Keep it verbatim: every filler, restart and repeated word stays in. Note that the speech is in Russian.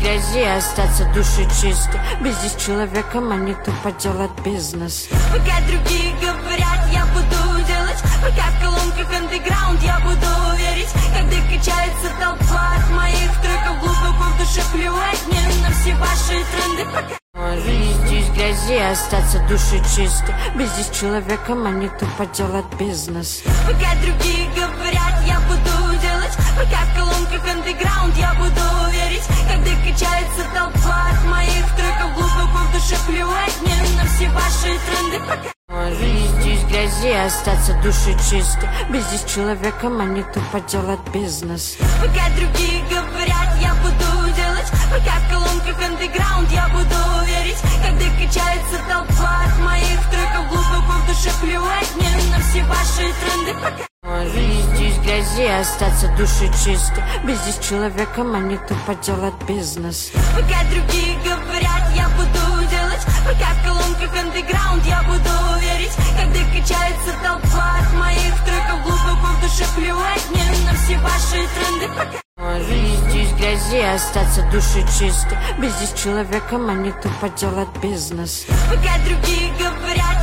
грязи, остаться душой чистой. Быть здесь человеком, а не тупо делать бизнес. Пока другие говорят, я буду делать. Пока в колонках андеграунд, я буду верить. Когда качается толпа от моих треков, глубоко в душе плевать мне на все ваши тренды. Пока жить здесь в грязи, остаться душой чистой. Быть здесь человеком, а не тупо делать бизнес. Пока другие говорят, я буду делать. Пока в колонках андеграунд, я буду верить. Когда качается толпа от моих треков, глубоко в душе плевать мне на все ваши тренды. Пока жить здесь в грязи, остаться душой чистой. Быть здесь человеком, а не тупо делать бизнес. Пока другие говорят, я буду делать. Пока в колонках андеграунд, я буду верить. Когда качается толпа от моих треков, глубоко в душе плевать мне на все ваши тренды. Пока жить здесь в грязи, остаться душой чистой. Быть здесь человеком, а не тупо делать бизнес. Пока другие говорят, я буду делать. Пока в колонках андеграунд, я буду верить. Когда качается толпа от моих треков, глубоко в душе плевать мне на все ваши тренды. Пока жить здесь в грязи, остаться душой чистой. Быть здесь человеком, а не тупо делать бизнес. Пока другие говорят,